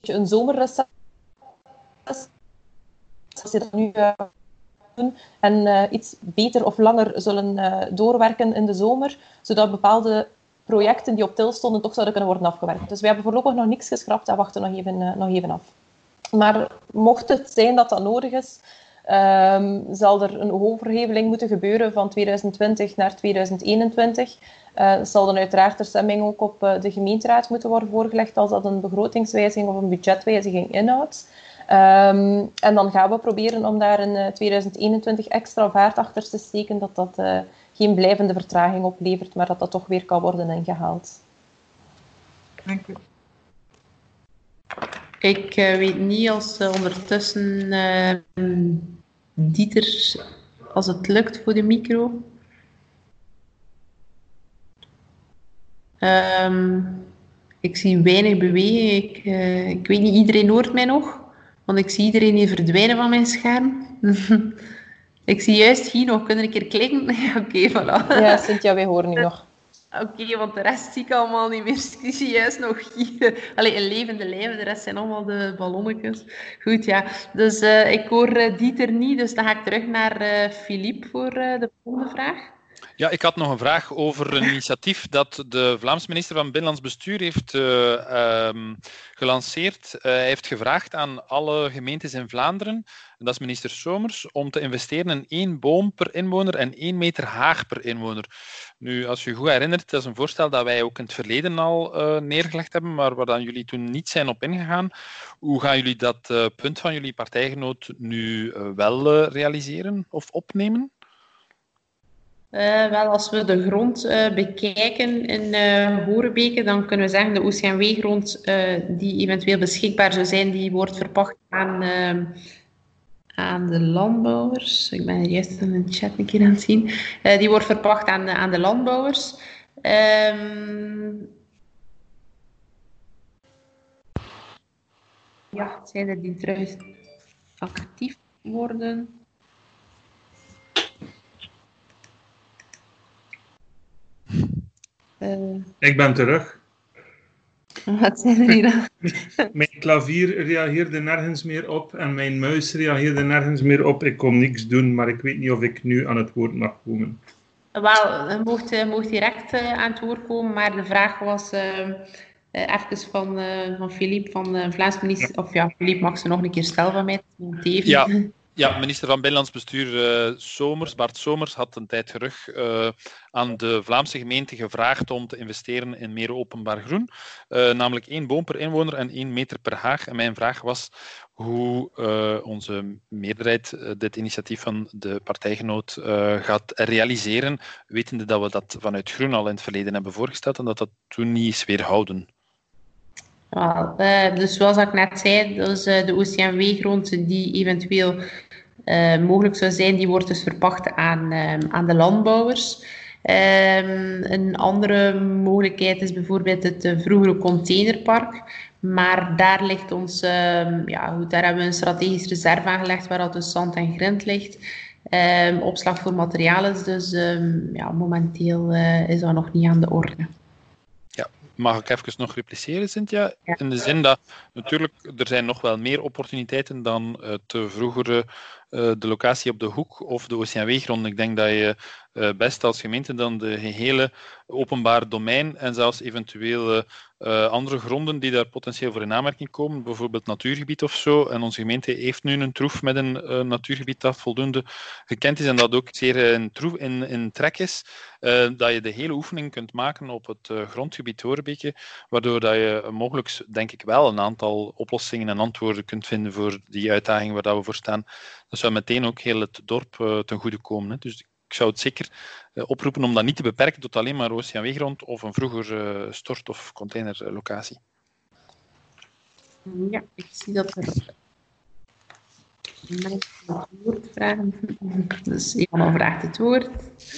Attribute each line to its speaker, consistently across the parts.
Speaker 1: een zomerreces. Als ze dat nu doen en iets beter of langer zullen doorwerken in de zomer, zodat bepaalde projecten die op til stonden toch zouden kunnen worden afgewerkt. Dus wij hebben voorlopig nog niks geschrapt en wachten nog even af. Maar mocht het zijn dat dat nodig is, zal er een overheveling moeten gebeuren van 2020 naar 2021. Zal dan uiteraard de stemming ook op de gemeenteraad moeten worden voorgelegd als dat een begrotingswijziging of een budgetwijziging inhoudt. En dan gaan we proberen om daar in 2021 extra vaart achter te steken, dat geen blijvende vertraging oplevert, maar dat toch weer kan worden ingehaald.
Speaker 2: Dank u.
Speaker 3: Ik weet niet als ondertussen Dieter, als het lukt voor de micro. Ik zie weinig beweging. Ik weet niet, iedereen hoort mij nog? Want ik zie iedereen hier verdwijnen van mijn scherm. Ik zie juist hier nog. Kunnen een keer klikken? Oké, voilà.
Speaker 1: Ja, Cynthia, wij horen u nog.
Speaker 3: Oké, want de rest zie ik allemaal niet meer. Ik zie juist nog hier. Allee, een levende lijven, de rest zijn allemaal de ballonnetjes. Goed, ja. Dus ik hoor Dieter niet, dus dan ga ik terug naar Philippe voor de volgende vraag.
Speaker 4: Ja, ik had nog een vraag over een initiatief dat de Vlaamse minister van Binnenlands Bestuur heeft gelanceerd. Hij heeft gevraagd aan alle gemeentes in Vlaanderen, en dat is minister Somers, om te investeren in 1 boom per inwoner en 1 meter haag per inwoner. Nu, als je je goed herinnert, dat is een voorstel dat wij ook in het verleden al neergelegd hebben, maar waar dan jullie toen niet zijn op ingegaan. Hoe gaan jullie dat punt van jullie partijgenoot nu wel realiseren of opnemen?
Speaker 3: Wel, als we de grond bekijken in Horebeke, dan kunnen we zeggen de OCMW-grond die eventueel beschikbaar zou zijn, die wordt verpacht aan de landbouwers. Ik ben er juist in de chat een keer aan het zien. Die wordt verpacht aan de landbouwers. Ja, zijn er die terug actief worden?
Speaker 5: Ik ben terug.
Speaker 3: Wat zijn er hier?
Speaker 5: Mijn klavier reageerde nergens meer op en mijn muis reageerde nergens meer op. Ik kon niks doen, maar ik weet niet of ik nu aan het woord mag komen.
Speaker 3: Wel, je mocht direct aan het woord komen, maar de vraag was even van Philippe, van de Vlaams minister. Ja. Of ja, Philippe mag ze nog een keer stellen van mij.
Speaker 4: Ja, minister van Binnenlands Bestuur Somers, Bart Somers, had een tijd terug aan de Vlaamse gemeente gevraagd om te investeren in meer openbaar groen. Namelijk 1 boom per inwoner en 1 meter per haag. En mijn vraag was hoe onze meerderheid dit initiatief van de partijgenoot gaat realiseren, wetende dat we dat vanuit Groen al in het verleden hebben voorgesteld en dat dat toen niet is weerhouden.
Speaker 3: Dus zoals ik net zei, dus de OCMW-grond die eventueel mogelijk zou zijn, die wordt dus verpacht aan de landbouwers. Een andere mogelijkheid is bijvoorbeeld het vroegere containerpark. Maar daar ligt ons, daar hebben we een strategisch reserve aangelegd waar al dus zand en grind ligt. Opslag voor materialen, dus momenteel is dat nog niet aan de orde.
Speaker 4: Mag ik even nog repliceren, Cynthia? Ja. In de zin dat natuurlijk er zijn nog wel meer opportuniteiten dan te vroegere de locatie op de hoek of de OCMW-grond. Ik denk dat je best als gemeente dan de gehele openbaar domein en zelfs eventueel andere gronden die daar potentieel voor in aanmerking komen, bijvoorbeeld natuurgebied of zo. En onze gemeente heeft nu een troef met een natuurgebied dat voldoende gekend is en dat ook zeer in trek is, dat je de hele oefening kunt maken op het grondgebied Horebeke, waardoor dat je mogelijk, denk ik wel, een aantal oplossingen en antwoorden kunt vinden voor die uitdaging waar dat we voor staan. Dat zou meteen ook heel het dorp ten goede komen. Hè. Dus ik zou het zeker oproepen om dat niet te beperken tot alleen maar OCMW-grond of een vroeger stort- of containerlocatie.
Speaker 3: Ja, ik zie dat er mensen het woord vragen. Dus iemand vraagt het woord.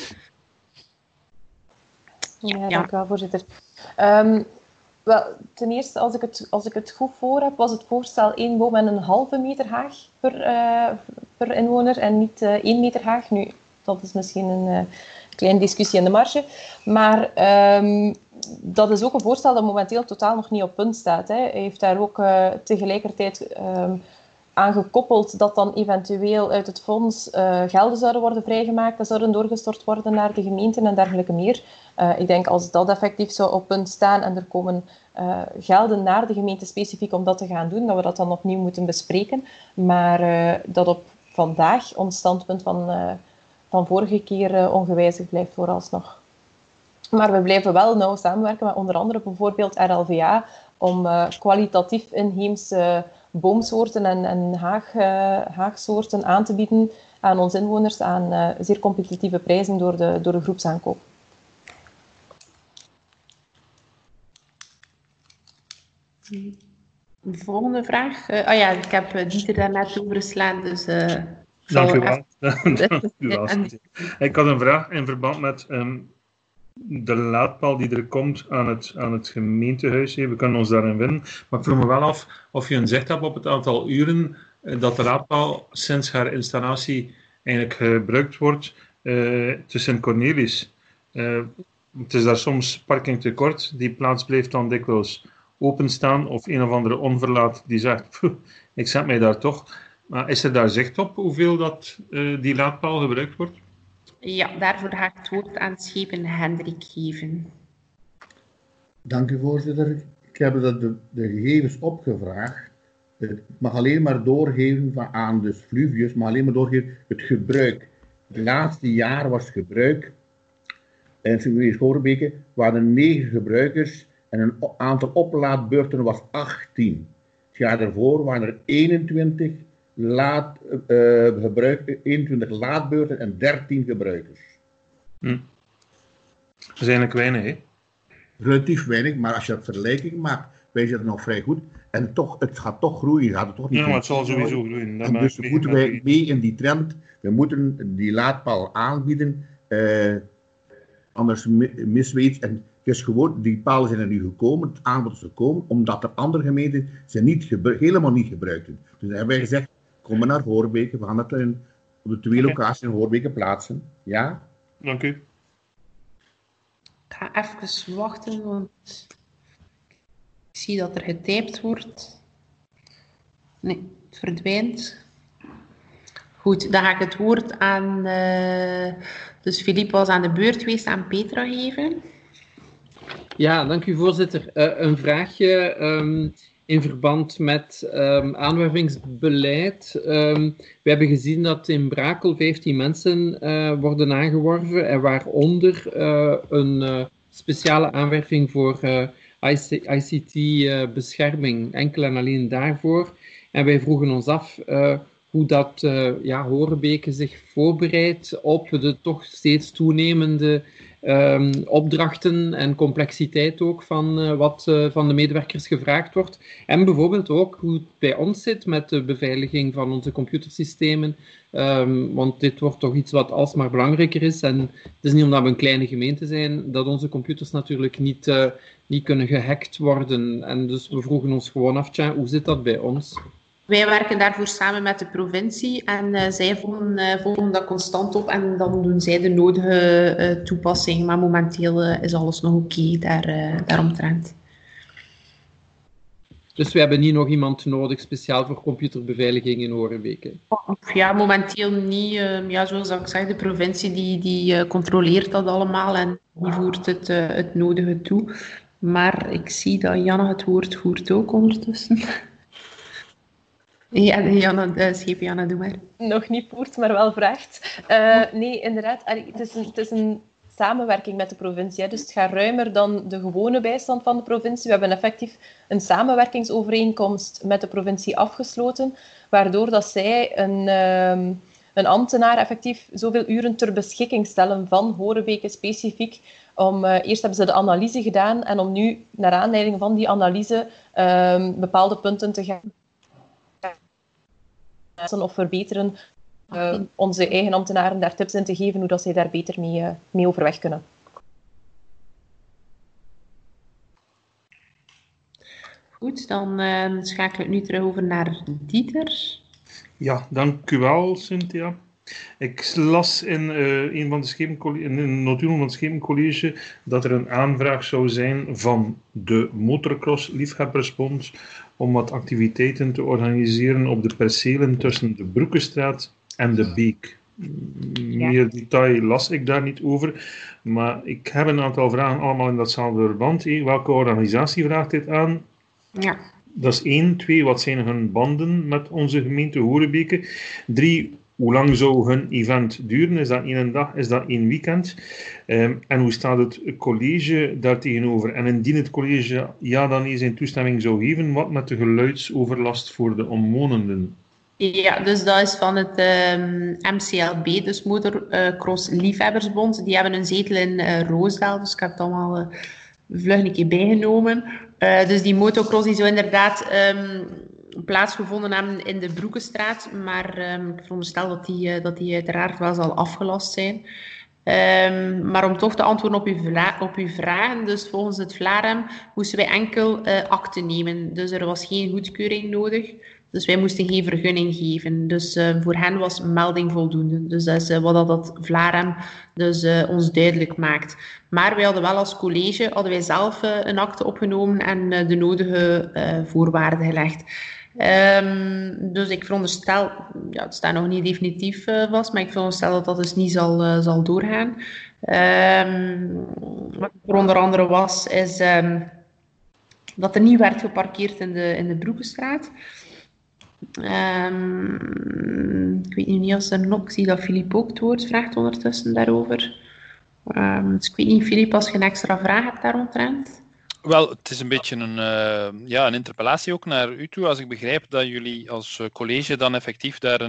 Speaker 1: Ja, dank u wel, voorzitter. Wel, ten eerste, als ik het goed voor heb, was het voorstel 1 boom en een halve meter haag per inwoner en niet 1 meter haag. Nu, dat is misschien een kleine discussie in de marge. Maar dat is ook een voorstel dat momenteel totaal nog niet op punt staat. Hè. Hij heeft daar ook tegelijkertijd aan gekoppeld dat dan eventueel uit het fonds gelden zouden worden vrijgemaakt, dat zouden doorgestort worden naar de gemeenten en dergelijke meer. Ik denk als dat effectief zou op punt staan en er komen gelden naar de gemeente specifiek om dat te gaan doen, dat we dat dan opnieuw moeten bespreken. Maar dat op vandaag ons standpunt van vorige keer ongewijzigd blijft vooralsnog. Maar we blijven wel nauw samenwerken met onder andere bijvoorbeeld RLVA om kwalitatief inheemse boomsoorten en haagsoorten aan te bieden aan onze inwoners aan zeer competitieve prijzen door de groepsaankoop.
Speaker 3: Volgende vraag. Ik heb Dieter daarnet overgeslaan, dus...
Speaker 5: Dank u wel. Ik had een vraag in verband met de laadpaal die er komt aan het gemeentehuis. We kunnen ons daarin vinden. Maar ik vroeg me wel af of je een zicht hebt op het aantal uren dat de laadpaal sinds haar installatie eigenlijk gebruikt wordt te Sint-Cornelis. Het is daar soms parkingtekort. Die plaats blijft dan dikwijls openstaan. Of een of andere onverlaat die zegt, ik zet mij daar toch. Maar is er daar zicht op hoeveel dat die laadpaal gebruikt wordt?
Speaker 3: Ja, daarvoor ga ik het woord aan Schepen Hendrik geven.
Speaker 6: Dank u, voorzitter. Ik heb de gegevens opgevraagd. Ik mag alleen maar doorgeven aan de Fluvius, maar alleen maar doorgeven het gebruik. Het laatste jaar was het gebruik. In Sint-Horebeke waren 9 gebruikers en een aantal oplaadbeurten was 18. Het jaar daarvoor waren er 21 21 laadbeurten en 13 gebruikers.
Speaker 5: Dat is eigenlijk weinig, hè?
Speaker 6: Relatief weinig, maar als je dat vergelijking maakt, wij zitten nog vrij goed. En toch, het gaat toch groeien. Gaat het toch niet
Speaker 5: maar het zal sowieso groeien.
Speaker 6: En dus moeten wij mee in die trend. We moeten die laadpaal aanbieden. Anders missen we iets. En het is gewoon, die palen zijn er nu gekomen, het aanbod is gekomen, omdat de andere gemeenten ze helemaal niet gebruikten. Dus hebben wij gezegd, kom maar naar Horebeke, we gaan dat op de 2 locaties in Horebeke plaatsen. Ja?
Speaker 5: Dank u.
Speaker 3: Ik ga even wachten, want ik zie dat er getypt wordt. Nee, het verdwijnt. Goed, dan ga ik het woord aan... Dus Philippe was aan de beurt geweest, aan Petra geven.
Speaker 7: Ja, dank u, voorzitter. Een vraagje in verband met aanwervingsbeleid. We hebben gezien dat in Brakel 15 mensen worden aangeworven en waaronder een speciale aanwerving voor ICT-bescherming, enkel en alleen daarvoor. En wij vroegen ons af hoe dat Horebeke zich voorbereidt op de toch steeds toenemende opdrachten en complexiteit ook van wat van de medewerkers gevraagd wordt. En bijvoorbeeld ook hoe het bij ons zit met de beveiliging van onze computersystemen. Want dit wordt toch iets wat alsmaar belangrijker is. En het is niet omdat we een kleine gemeente zijn dat onze computers natuurlijk niet kunnen gehackt worden. En dus we vroegen ons gewoon af, hoe zit dat bij ons?
Speaker 3: Wij werken daarvoor samen met de provincie en zij volgen dat constant op en dan doen zij de nodige toepassingen. Maar momenteel is alles nog oké daaromtrent.
Speaker 7: Dus we hebben niet nog iemand nodig speciaal voor computerbeveiliging in Horebeke?
Speaker 3: Ja, momenteel niet. Zoals ik zeg, de provincie die controleert dat allemaal en die voert het nodige toe. Maar ik zie dat Janne het woord voert ook ondertussen. Ja, Schepen Janne, doe maar.
Speaker 1: Nog niet voert, maar wel vraagt. Nee, inderdaad. Het is een samenwerking met de provincie. Hè. Dus het gaat ruimer dan de gewone bijstand van de provincie. We hebben effectief een samenwerkingsovereenkomst met de provincie afgesloten, waardoor dat zij een ambtenaar effectief zoveel uren ter beschikking stellen van Horebeke specifiek. Eerst hebben ze de analyse gedaan en om nu, naar aanleiding van die analyse, bepaalde punten te gaan of verbeteren, onze eigen ambtenaren daar tips in te geven hoe dat zij daar beter mee overweg kunnen.
Speaker 3: Goed, dan schakel ik nu terug over naar Dieter.
Speaker 5: Ja, dank u wel, Cynthia. Ik las in een van de in een notulen van het Schepencollege dat er een aanvraag zou zijn van de Motocross Liefhebbersbond om wat activiteiten te organiseren op de percelen tussen de Broekenstraat en de Beek. Meer detail las ik daar niet over, maar ik heb een aantal vragen allemaal in datzelfde verband. Welke organisatie vraagt dit aan?
Speaker 3: Ja.
Speaker 5: Dat is 1. 2, wat zijn hun banden met onze gemeente Horebeke? 3, hoe lang zou hun event duren? Is dat 1 dag? Is dat 1 weekend? En hoe staat het college daar tegenover? En indien het college dan niet zijn toestemming zou geven, wat met de geluidsoverlast voor de omwonenden?
Speaker 3: Ja, dus dat is van het MCLB, dus Motocross Liefhebbersbond. Die hebben een zetel in Roosdaal, dus ik heb het allemaal vlug een keer bijgenomen. Dus die motocross die zou inderdaad plaatsgevonden hebben in de Broekenstraat, maar ik veronderstel dat die uiteraard wel zal afgelast zijn. Maar om toch te antwoorden op uw vragen, dus volgens het VLAREM moesten wij enkel akte nemen. Dus er was geen goedkeuring nodig. Dus wij moesten geen vergunning geven. Dus voor hen was melding voldoende. Dus dat is wat dat VLAREM dus, ons duidelijk maakt. Maar wij hadden wel als college zelf een akte opgenomen en de nodige voorwaarden gelegd. Dus ik veronderstel, het staat nog niet definitief vast, maar ik veronderstel dat dat dus niet zal doorgaan. Wat er onder andere was, is dat er niet werd geparkeerd in de Broekenstraat. Ik weet niet als er nog, ik zie dat Filip ook het woord vraagt ondertussen daarover. Dus ik weet niet, Filip, als je een extra vraag hebt daaromtrent.
Speaker 4: Wel, het is een beetje een interpellatie ook naar u toe. Als ik begrijp dat jullie als college dan effectief daar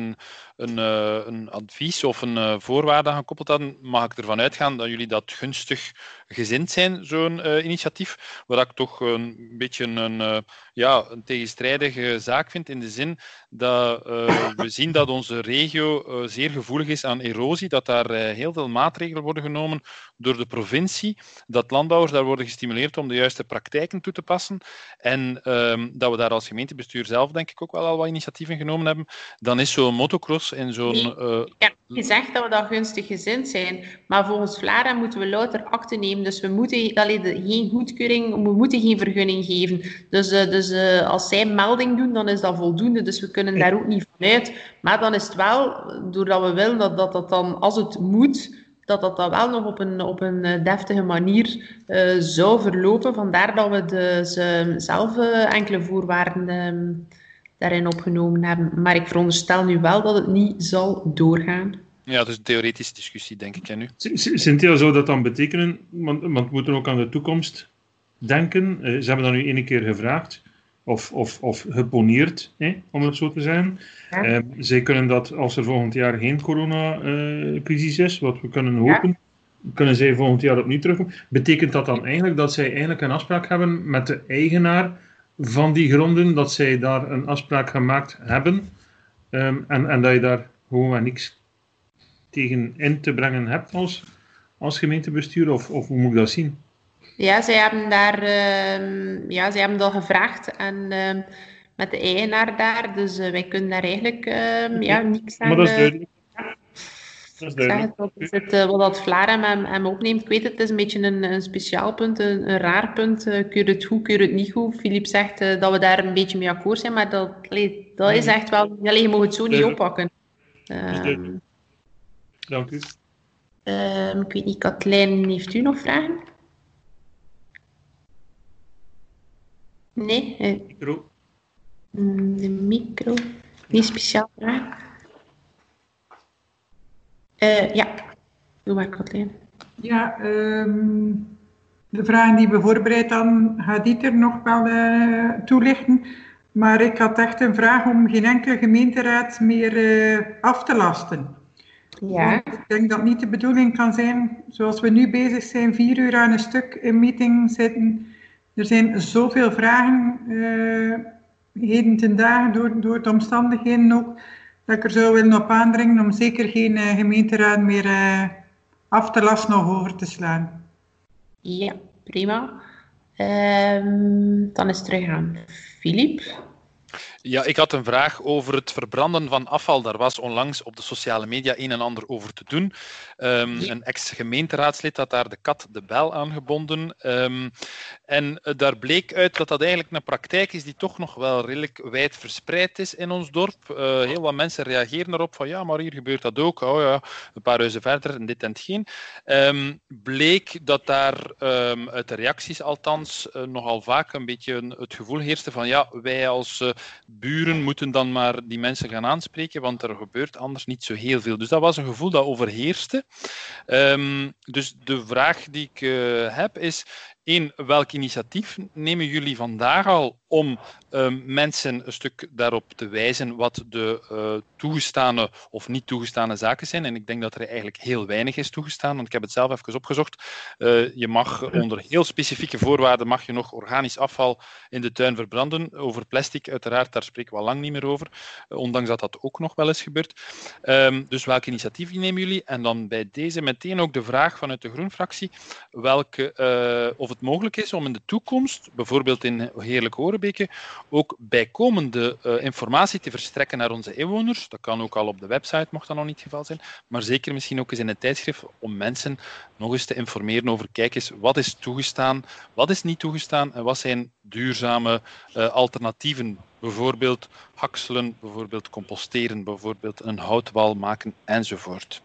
Speaker 4: een advies of een voorwaarde aan gekoppeld hadden, mag ik ervan uitgaan dat jullie dat gunstig gezind zijn, zo'n initiatief. Wat ik toch een beetje een tegenstrijdige zaak vind, in de zin dat we zien dat onze regio zeer gevoelig is aan erosie, dat daar heel veel maatregelen worden genomen door de provincie, dat landbouwers daar worden gestimuleerd om de juiste praktijken toe te passen en dat we daar als gemeentebestuur zelf denk ik ook wel al wat initiatieven genomen hebben, dan is zo'n motocross en zo'n...
Speaker 3: Ik heb niet gezegd dat we dat gunstig gezind zijn, maar volgens VLAREM moeten we louter akte nemen, dus we moeten geen goedkeuring, we moeten geen vergunning geven. Dus als zij melding doen, dan is dat voldoende, dus we kunnen daar ook niet van uit. Maar dan is het wel, doordat we willen dat dan, als het moet, dat wel nog op een deftige manier zou verlopen. Vandaar dat we zelf enkele voorwaarden daarin opgenomen hebben. Maar ik veronderstel nu wel dat het niet zal doorgaan.
Speaker 4: Ja, dus een theoretische discussie, denk ik, nu.
Speaker 5: Cynthia, zou dat dan betekenen, want we moeten ook aan de toekomst denken. Ze hebben dat nu 1 keer gevraagd, of geponeerd, om het zo te zeggen.
Speaker 3: Ja.
Speaker 5: Zij kunnen dat, als er volgend jaar geen coronacrisis is, wat we kunnen hopen, kunnen zij volgend jaar opnieuw terugkomen. Betekent dat dan eigenlijk dat zij eigenlijk een afspraak hebben met de eigenaar van die gronden, dat zij daar een afspraak gemaakt hebben en dat je daar gewoon niks tegen in te brengen hebt als gemeentebestuur, of hoe moet ik dat zien?
Speaker 3: Ja, zij hebben dat gevraagd en met de eigenaar daar, dus wij kunnen daar eigenlijk niks aan...
Speaker 5: Maar dat is duidelijk. Dat is duidelijk.
Speaker 3: Dat is wat dat VLAREM hem opneemt. Ik weet het, het is een beetje een speciaal punt, een raar punt. Keur je het goed, keur je het niet goed? Filip zegt dat we daar een beetje mee akkoord zijn, maar dat is echt wel... je mag het zo niet oppakken.
Speaker 5: Dank u.
Speaker 3: Ik weet niet, Katlijn, heeft u nog vragen? Nee?
Speaker 5: Micro.
Speaker 3: De micro. Niet speciaal vraag. Ja, doe maar, Katlijn.
Speaker 2: Ja, de vragen die we voorbereid hadden, gaat Dieter nog wel toelichten. Maar ik had echt een vraag om geen enkele gemeenteraad meer af te lasten.
Speaker 3: Ja.
Speaker 2: Want ik denk dat niet de bedoeling kan zijn, zoals we nu bezig zijn, 4 uur aan een stuk in meeting zitten. Er zijn zoveel vragen, heden ten dagen, door de omstandigheden ook, dat ik er zou willen op aandringen om zeker geen gemeenteraad meer af te lasten of over te slaan.
Speaker 3: Ja, prima. Dan is het terug aan Filip.
Speaker 4: Ja, ik had een vraag over het verbranden van afval. Daar was onlangs op de sociale media een en ander over te doen. Een ex-gemeenteraadslid had daar de kat de bel aangebonden. En daar bleek uit dat dat eigenlijk een praktijk is die toch nog wel redelijk wijd verspreid is in ons dorp. Heel wat mensen reageren erop van ja, maar hier gebeurt dat ook. Oh ja, een paar huizen verder en dit en hetgeen. Bleek dat daar uit de reacties althans nogal vaak een beetje het gevoel heerste van ja, wij als buren moeten dan maar die mensen gaan aanspreken, want er gebeurt anders niet zo heel veel. Dus dat was een gevoel dat overheerste. Dus de vraag die ik heb is, welk initiatief nemen jullie vandaag al om mensen een stuk daarop te wijzen wat de toegestane of niet toegestane zaken zijn? En ik denk dat er eigenlijk heel weinig is toegestaan, want ik heb het zelf even opgezocht. Je mag onder heel specifieke voorwaarden mag je nog organisch afval in de tuin verbranden. Over plastic uiteraard, daar spreken we al lang niet meer over, ondanks dat dat ook nog wel eens gebeurt. Dus welk initiatief nemen jullie? En dan bij deze meteen ook de vraag vanuit de Groen-fractie, of het mogelijk is om in de toekomst, bijvoorbeeld in Heerlijk Horebeke, ook bijkomende informatie te verstrekken naar onze inwoners. Dat kan ook al op de website, mocht dat nog niet het geval zijn, maar zeker misschien ook eens in een tijdschrift om mensen nog eens te informeren over, kijk eens, wat is toegestaan, wat is niet toegestaan en wat zijn duurzame alternatieven. Bijvoorbeeld hakselen, bijvoorbeeld composteren, bijvoorbeeld een houtwal maken enzovoort.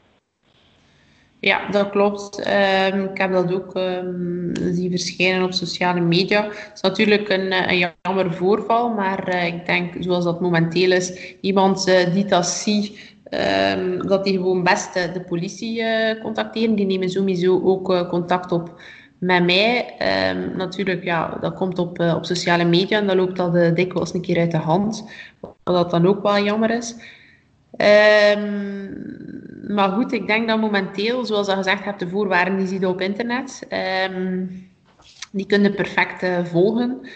Speaker 3: Ja, dat klopt. Ik heb dat ook zien verschijnen op sociale media. Het is natuurlijk een jammer voorval, maar ik denk, zoals dat momenteel is, iemand die dat ziet, dat die gewoon best de politie contacteren. Die nemen sowieso ook contact op met mij. Natuurlijk, ja, dat komt op sociale media en dan loopt dat dikwijls een keer uit de hand. Wat dan ook wel jammer is. Maar goed, ik denk dat momenteel, zoals je gezegd hebt, de voorwaarden die zie je op internet. Die kun je perfect volgen.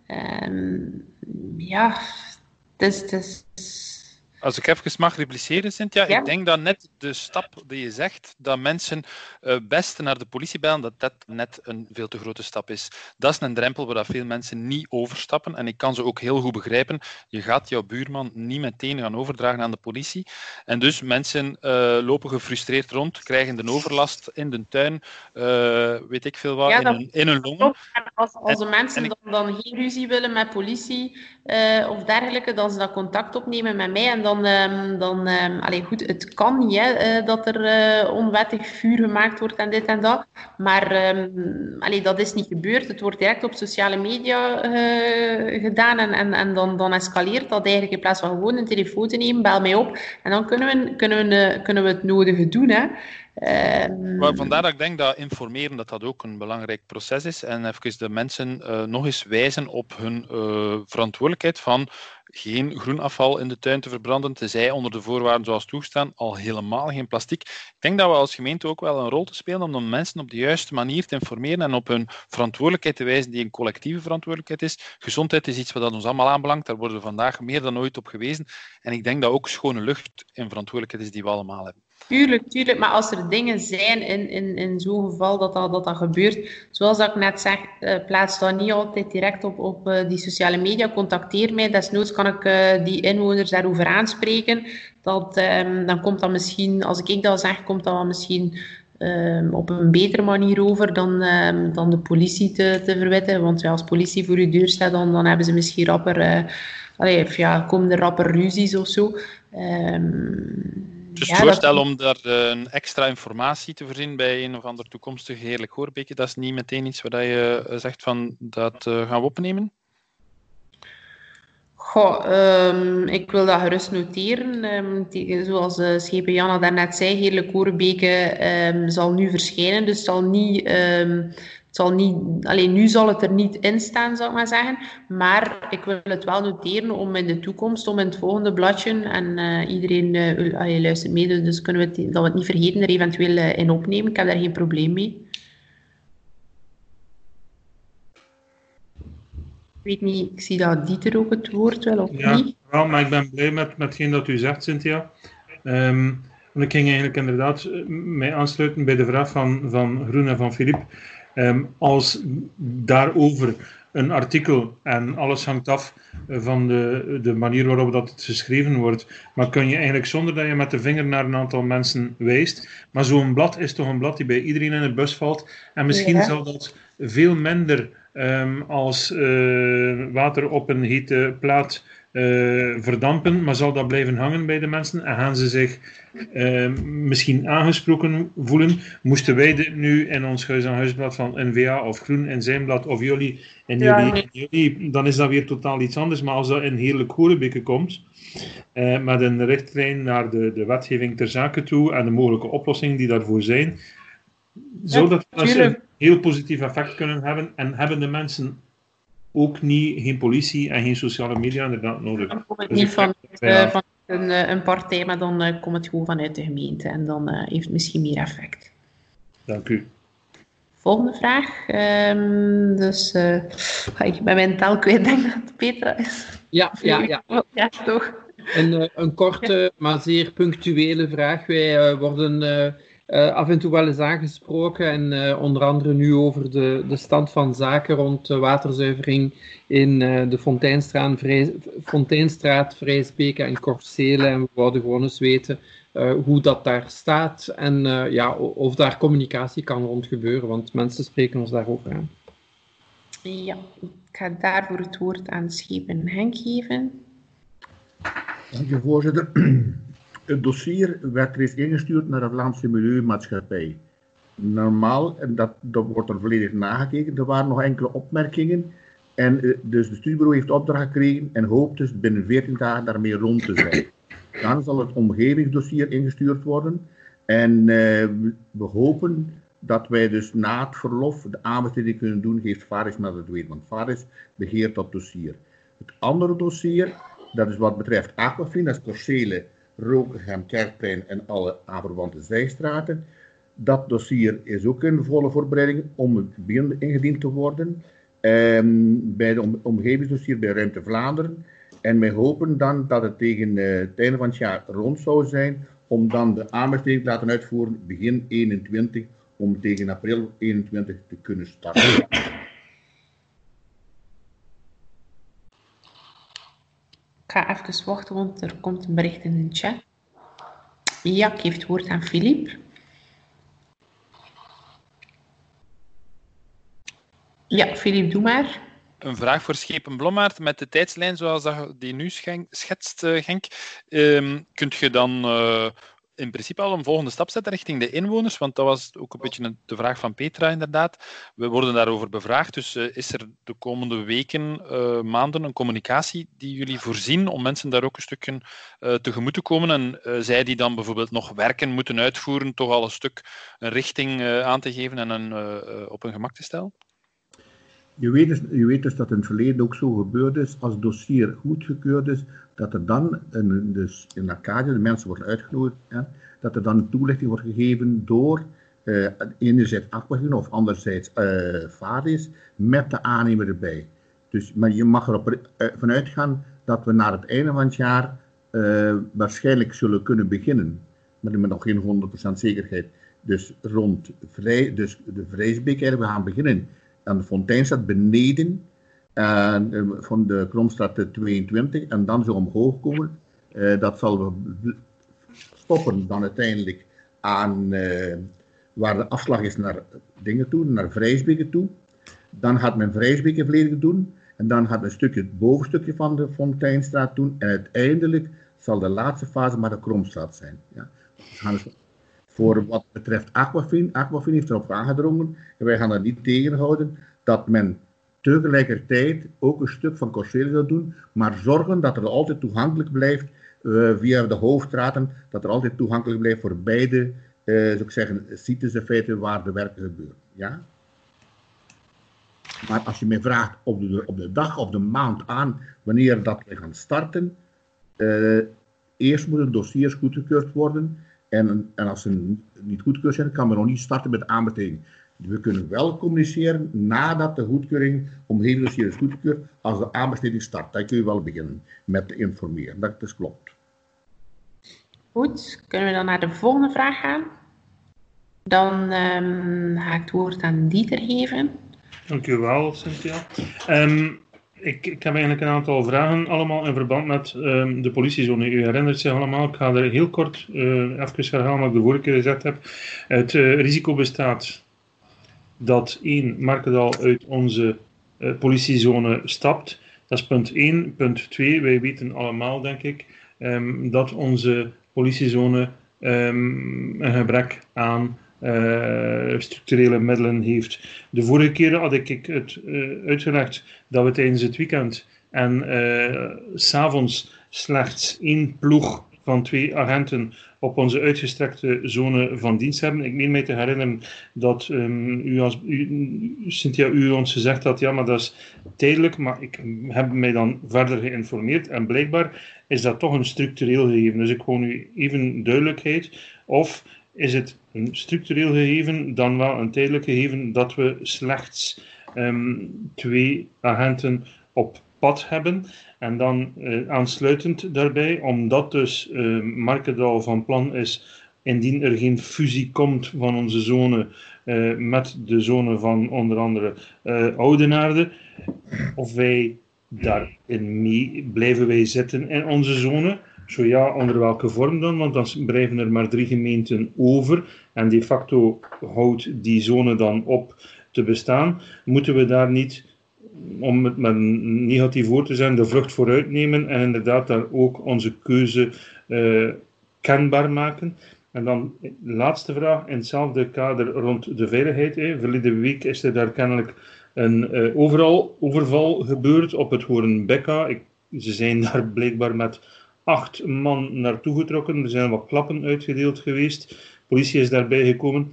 Speaker 3: Ja, het is...
Speaker 4: Als ik even mag repliceren, Cynthia, ja. Ik denk dat net de stap die je zegt, dat mensen best naar de politie bellen, dat dat net een veel te grote stap is. Dat is een drempel waar veel mensen niet overstappen en ik kan ze ook heel goed begrijpen. Je gaat jouw buurman niet meteen gaan overdragen aan de politie. En dus mensen lopen gefrustreerd rond, krijgen de overlast in de tuin, weet ik veel wat, ja, in hun longen.
Speaker 3: Als de mensen dan geen ruzie willen met politie of dergelijke, dan ze dat contact opnemen met mij en dan goed, het kan niet dat er onwettig vuur gemaakt wordt en dit en dat, maar dat is niet gebeurd. Het wordt direct op sociale media gedaan en dan escaleert dat eigenlijk in plaats van gewoon een telefoon te nemen, bel mij op en dan kunnen we het nodige doen, hè.
Speaker 4: Maar vandaar dat ik denk dat informeren dat ook een belangrijk proces is en even de mensen nog eens wijzen op hun verantwoordelijkheid van geen groenafval in de tuin te verbranden, tenzij onder de voorwaarden zoals toegestaan, al helemaal geen plastic. Ik denk dat we als gemeente ook wel een rol te spelen om de mensen op de juiste manier te informeren en op hun verantwoordelijkheid te wijzen die een collectieve verantwoordelijkheid is. Gezondheid is iets wat ons allemaal aanbelangt, daar worden we vandaag meer dan ooit op gewezen. En ik denk dat ook schone lucht een verantwoordelijkheid is die we allemaal hebben.
Speaker 3: Tuurlijk, maar als er dingen zijn in zo'n geval dat gebeurt, zoals dat ik net zeg, plaats dat niet altijd direct op die sociale media, contacteer mij, desnoods kan ik die inwoners daarover aanspreken, dan komt dat misschien, als ik dat zeg, komt dat misschien op een betere manier over dan de politie te verwitten, want ja, als politie voor je deur staat, dan hebben ze misschien rapper, komen er rapper ruzies of zo.
Speaker 4: Dus het voorstel om daar een extra informatie te voorzien bij een of ander toekomstige Heerlijk Horebeke, dat is niet meteen iets waar je zegt van dat gaan we opnemen?
Speaker 3: Ik wil dat gerust noteren. Zoals schepen Janna daarnet zei, Heerlijk Horebeke zal nu verschijnen, dus nu zal het er niet in staan, zou ik maar zeggen. Maar ik wil het wel noteren om in de toekomst, om in het volgende bladje, en iedereen luistert mee, dus kunnen dat we het niet vergeten, er eventueel in opnemen. Ik heb daar geen probleem mee. Ik weet niet, ik zie dat Dieter ook het woord wil, of niet?
Speaker 5: Ja, maar ik ben blij met hetgeen dat u zegt, Cynthia. Want ik ging eigenlijk inderdaad mij aansluiten bij de vraag van Groen en van Philippe. Als daarover een artikel en alles hangt af van de manier waarop dat het geschreven wordt. Maar kun je eigenlijk zonder dat je met de vinger naar een aantal mensen wijst. Maar zo'n blad is toch een blad die bij iedereen in de bus valt. En misschien zal dat veel minder als water op een hete plaat verdampen, maar zal dat blijven hangen bij de mensen en gaan ze zich misschien aangesproken voelen. Moesten wij dit nu in ons huis-aan-huisblad van N-VA of Groen in zijn blad of jullie in jullie, dan is dat weer totaal iets anders. Maar als dat in Heerlijk Horebeke komt, met een richtlijn naar de wetgeving ter zake toe en de mogelijke oplossingen die daarvoor zijn, zou dat een heel positief effect kunnen hebben en hebben de mensen ook geen politie en geen sociale media inderdaad nodig.
Speaker 3: Dan komt het niet van een partij, maar dan komt het gewoon vanuit de gemeente en dan heeft het misschien meer effect.
Speaker 5: Dank u.
Speaker 3: Volgende vraag. Ik ben mijn tel kwijt, denk dat het Petra is.
Speaker 7: Ja.
Speaker 3: Ja, toch.
Speaker 7: Een korte, maar zeer punctuele vraag. Wij worden af en toe wel eens aangesproken en onder andere nu over de stand van zaken rond waterzuivering in de Fonteinstraat, Vrijsbeke en Kortsele. En we wouden gewoon eens weten hoe dat daar staat en of daar communicatie kan rond gebeuren, want mensen spreken ons daarover aan.
Speaker 3: Ja, ik ga daarvoor het woord aan Schepen Henk geven.
Speaker 6: Dank je, voorzitter. Het dossier werd reeds ingestuurd naar de Vlaamse Milieumaatschappij. Normaal, en dat wordt er volledig nagekeken, er waren nog enkele opmerkingen. En dus de studiebureau heeft opdracht gekregen en hoopt dus binnen 14 dagen daarmee rond te zijn. Dan zal het omgevingsdossier ingestuurd worden. En we hopen dat wij dus na het verlof de aanbesteding kunnen doen, heeft Varis maar het weten, want Varis beheert dat dossier. Het andere dossier, dat is wat betreft Aquafin, dat is Kortsele, Rokergem, Kerkplein en alle aanverwante zijstraten. Dat dossier is ook in volle voorbereiding om ingediend te worden bij de omgevingsdossier bij Ruimte Vlaanderen. En wij hopen dan dat het tegen het einde van het jaar rond zou zijn om dan de aanbesteding te laten uitvoeren begin 21 om tegen april 21 te kunnen starten.
Speaker 3: Ik ga even wachten, want er komt een bericht in de chat. Ja, ik geef het woord aan Philippe. Ja, Philippe, doe maar.
Speaker 4: Een vraag voor Schepen Blommaert met de tijdslijn zoals dat die nu schetst, Genk. Kunt je dan in principe al een volgende stap zetten richting de inwoners? Want dat was ook een beetje de vraag van Petra inderdaad. We worden daarover bevraagd, dus is er de komende weken, maanden een communicatie die jullie voorzien om mensen daar ook een stukje tegemoet te komen en zij die dan bijvoorbeeld nog werken moeten uitvoeren, toch al een stuk een richting aan te geven en op hun gemak te stellen?
Speaker 6: Je weet dus dat in het verleden ook zo gebeurd is, als het dossier goedgekeurd is, dat er dan, dus in Arcadia, de mensen worden uitgenodigd, dat er dan een toelichting wordt gegeven door enerzijds Aquafin of anderzijds Varis, met de aannemer erbij. Dus, maar je mag erop vanuit gaan dat we naar het einde van het jaar waarschijnlijk zullen kunnen beginnen, maar met nog geen 100% zekerheid. Dus rond de Vrijsbeek eigenlijk, we gaan beginnen aan de Fonteinstraat beneden, van de Kromstraat 22, en dan zo omhoog komen. Dat zal we stoppen dan uiteindelijk aan waar de afslag is naar dingen toe, naar Vrijsbeke toe. Dan gaat men Vrijsbeke volledig doen, en dan gaat het bovenstukje van de Fonteinstraat doen, en uiteindelijk zal de laatste fase maar de Kromstraat zijn. Ja. Voor wat betreft Aquafin heeft erop aangedrongen, en wij gaan dat niet tegenhouden, dat men tegelijkertijd ook een stuk van Kortsele zou doen, maar zorgen dat er altijd toegankelijk blijft via de hoofdstraten, dat er altijd toegankelijk blijft voor beide, zou ik zeggen, sites in feite waar de werken gebeuren. Ja? Maar als je mij vraagt op de dag, op de maand aan, wanneer dat we gaan starten, eerst moeten dossiers goedgekeurd worden. En als ze niet goedkeurd zijn, kan men nog niet starten met de aanbesteding. We kunnen wel communiceren nadat de goedkeuring omgevingsdossier is goedgekeurd, als de aanbesteding start. Dan kun je wel beginnen met te informeren. Dat is klopt.
Speaker 3: Goed, kunnen we dan naar de volgende vraag gaan? Dan ga ik het woord aan Dieter geven.
Speaker 5: Dank u wel, Cynthia. Ik heb eigenlijk een aantal vragen, allemaal in verband met de politiezone. U herinnert zich allemaal, ik ga er heel kort even herhalen wat ik de vorige keer gezegd heb. Het risico bestaat dat Markendal uit onze politiezone stapt. Dat is punt 1. Punt 2, wij weten allemaal, denk ik, dat onze politiezone een gebrek aan structurele middelen heeft. De vorige keer had ik het uitgelegd dat we tijdens het weekend en 's avonds slechts 1 ploeg van 2 agenten op onze uitgestrekte zone van dienst hebben. Ik meen mij te herinneren dat Cynthia, u ons gezegd had, ja, maar dat is tijdelijk, maar ik heb mij dan verder geïnformeerd en blijkbaar is dat toch een structureel gegeven. Dus ik wou nu even duidelijkheid, of is het een structureel gegeven, dan wel een tijdelijk gegeven, dat we slechts 2 agenten op pad hebben. En dan aansluitend daarbij, omdat dus Markendal van plan is, indien er geen fusie komt van onze zone met de zone van onder andere Oudenaarde, of wij daarin mee blijven wij zitten in onze zone. Zo ja, onder welke vorm dan? Want dan blijven er maar 3 gemeenten over en de facto houdt die zone dan op te bestaan. Moeten we daar niet, om het maar negatief woord te zijn, de vlucht vooruit nemen en inderdaad daar ook onze keuze kenbaar maken? En dan de laatste vraag, in hetzelfde kader rond de veiligheid. Verleden week is er daar kennelijk een overval gebeurd op het Horenbekka. Ze zijn daar blijkbaar met 8 man naartoe getrokken. Er zijn wat klappen uitgedeeld geweest. De politie is daarbij gekomen.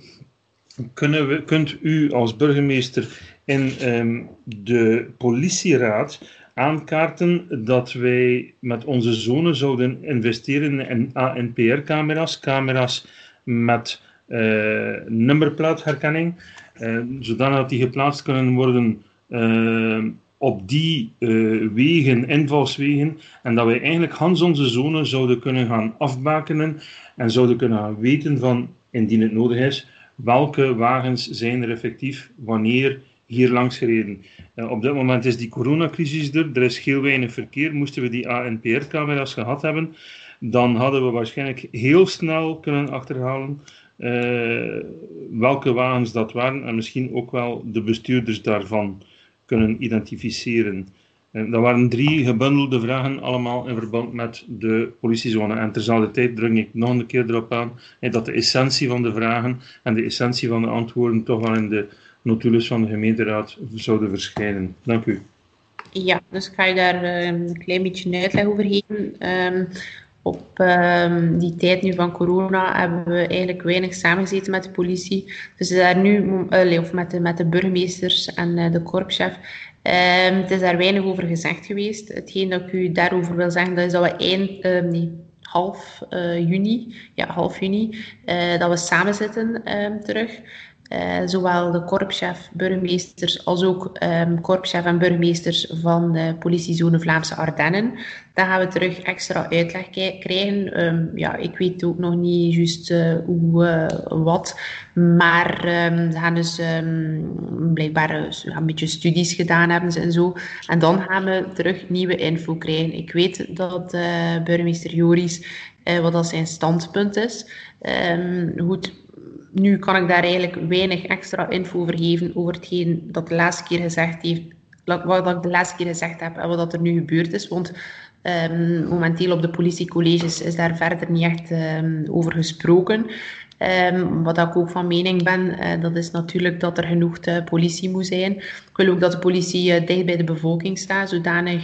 Speaker 5: Kunt u als burgemeester in de politieraad aankaarten dat wij met onze zone zouden investeren in ANPR-camera's, camera's met nummerplaatherkenning, zodanig dat die geplaatst kunnen worden op die wegen, invalswegen, en dat wij eigenlijk gans onze zone zouden kunnen gaan afbakenen en zouden kunnen gaan weten van, indien het nodig is, welke wagens zijn er effectief wanneer hier langs gereden. Op dit moment is die coronacrisis er is heel weinig verkeer. Moesten we die ANPR-camera's gehad hebben, dan hadden we waarschijnlijk heel snel kunnen achterhalen welke wagens dat waren en misschien ook wel de bestuurders daarvan kunnen identificeren. Dat waren 3 gebundelde vragen, allemaal in verband met de politiezone. En terzelfde tijd druk ik nog een keer erop aan dat de essentie van de vragen en de essentie van de antwoorden toch wel in de notules van de gemeenteraad zouden verschijnen. Dank u.
Speaker 3: Ja, dus ik ga je daar een klein beetje een uitleg over geven. Op die tijd nu van corona hebben we eigenlijk weinig samengezeten met de politie. Dus daar nu, of met de burgemeesters en de korpschef. Het is daar weinig over gezegd geweest. Hetgeen dat ik u daarover wil zeggen, dat is dat we half juni, dat we samen zitten terug. Zowel de korpschef, burgemeesters, als ook korpschef en burgemeesters van de politiezone Vlaamse Ardennen. Daar gaan we terug extra uitleg krijgen. Ik weet ook nog niet juist wat, maar ze gaan dus blijkbaar een beetje studies gedaan hebben en zo. En dan gaan we terug nieuwe info krijgen. Ik weet dat burgemeester Joris, wat dat zijn standpunt is. Goed. Nu kan ik daar eigenlijk weinig extra info over geven over hetgeen dat de laatste keer gezegd heeft, wat ik de laatste keer gezegd heb en wat dat er nu gebeurd is. Want momenteel op de politiecolleges is daar verder niet echt over gesproken. Wat ik ook van mening ben, dat is natuurlijk dat er genoeg politie moet zijn. Ik wil ook dat de politie dicht bij de bevolking staat, zodanig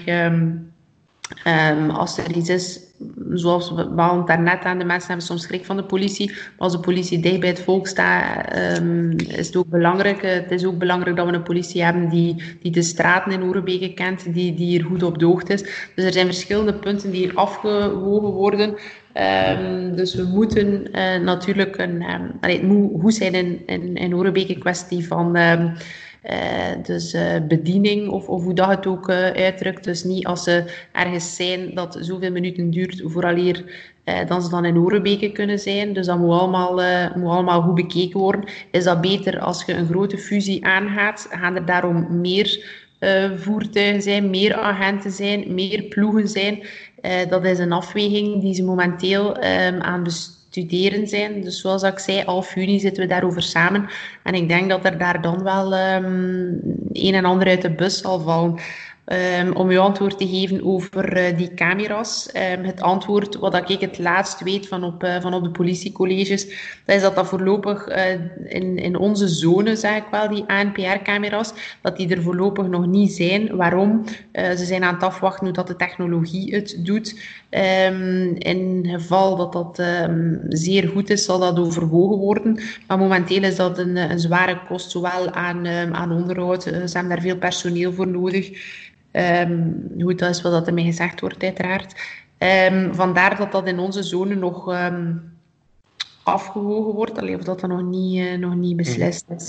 Speaker 3: als er iets is, zoals we hadden daarnet aan, de mensen hebben soms schrik van de politie, maar als de politie dicht bij het volk staat, is het ook belangrijk. Het is ook belangrijk dat we een politie hebben die de straten in Oerebeke kent, die hier goed op de hoogte is. Dus er zijn verschillende punten die hier afgewogen worden. Dus we moeten natuurlijk het moet goed zijn in Oerebeke, kwestie van Dus bediening, of hoe dat het ook uitdrukt. Dus niet als ze ergens zijn dat zoveel minuten duurt vooraleer dan ze dan in Orebeke kunnen zijn. Dus dat moet allemaal goed bekeken worden. Is dat beter als je een grote fusie aangaat? Gaan er daarom meer voertuigen zijn, meer agenten zijn, meer ploegen zijn? Dat is een afweging die ze momenteel aan bestuderen zijn. Dus zoals ik zei, half juni zitten we daarover samen. En ik denk dat er daar dan wel een en ander uit de bus zal vallen. Om uw antwoord te geven over die camera's. Het antwoord, wat ik het laatst weet van op de politiecolleges, dat is dat voorlopig in onze zone, zeg ik wel, die ANPR-camera's, dat die er voorlopig nog niet zijn. Waarom? Ze zijn aan het afwachten hoe dat de technologie het doet. In geval dat zeer goed is, zal dat overwogen worden. Maar momenteel is dat een zware kost, zowel aan onderhoud. Ze hebben daar veel personeel voor nodig. Goed, dat is wat er mij gezegd wordt, uiteraard. Vandaar dat in onze zone nog afgewogen wordt, of dat nog niet beslist is.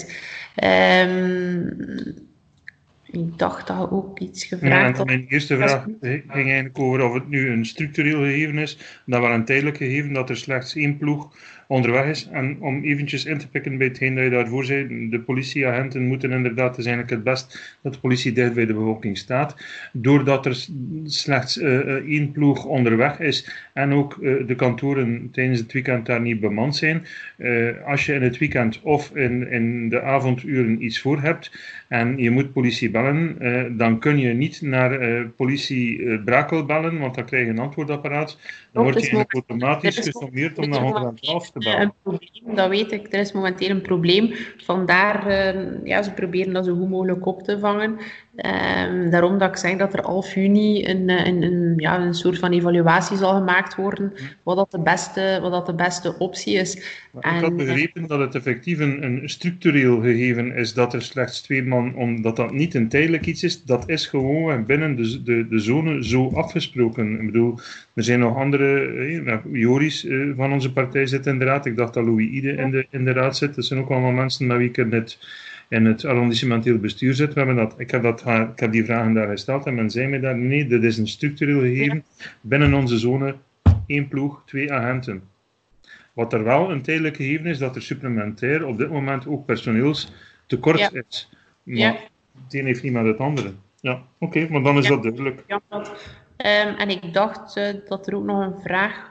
Speaker 3: Ik dacht dat je ook iets gevraagd had.
Speaker 5: Mijn eerste vraag ging eigenlijk over of het nu een structureel gegeven is, dat wel een tijdelijk gegeven, dat er slechts 1 ploeg onderweg is. En om eventjes in te pikken bij hetgeen dat je daarvoor zei, de politieagenten moeten inderdaad, het is eigenlijk het best dat de politie dicht bij de bevolking staat. Doordat er slechts 1 ploeg onderweg is en ook de kantoren tijdens het weekend daar niet bemand zijn, als je in het weekend of in de avonduren iets voor hebt en je moet politie bellen, dan kun je niet naar politie Brakel bellen, want dan krijg je een antwoordapparaat. Dan word je eigenlijk automatisch gesommeerd om naar 112 te bellen.
Speaker 3: Dat weet ik, er is momenteel een probleem. Vandaar, ze proberen dat zo goed mogelijk op te vangen. Daarom dat ik zeg dat er half juni een soort van evaluatie zal gemaakt worden, wat dat de beste optie is.
Speaker 5: Ik had begrepen dat het effectief een structureel gegeven is, dat er slechts 2 man, omdat dat niet een tijdelijk iets is, dat is gewoon binnen de zone zo afgesproken. Ik bedoel, er zijn nog andere, Joris van onze partij zit in de raad, ik dacht dat Louis Ide in de raad zit, dat zijn ook allemaal mensen met wie ik in het arrondissementeel bestuur zit. Ik heb die vragen daar gesteld en men zei mij daar, nee, dit is een structureel gegeven. Binnen onze zone 1 ploeg, 2 agenten. Wat er wel een tijdelijk gegeven is, dat er supplementair op dit moment ook personeelstekort is. Maar het een heeft niet met het andere. Ja, oké, maar dan is dat duidelijk.
Speaker 3: Ja, en ik dacht dat er ook nog een vraag...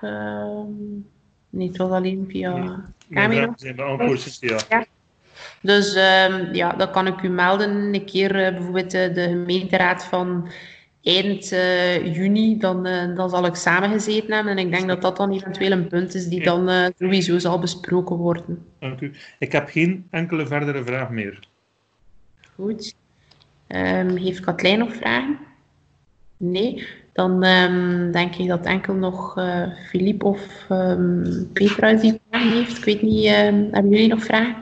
Speaker 3: nee, het was alleen via camera.
Speaker 5: Zijn beantwoord, ja.
Speaker 3: Dus dat kan ik u melden. Een keer bijvoorbeeld de gemeenteraad van eind juni, dan zal ik samengezeten hebben. En ik denk dat dat dan eventueel een punt is die dan sowieso zal besproken worden.
Speaker 5: Dank u. Ik heb geen enkele verdere vraag meer.
Speaker 3: Goed. Heeft Katlijn nog vragen? Nee. Dan denk ik dat enkel nog Philippe of Petra die vragen heeft. Ik weet niet, hebben jullie nog vragen?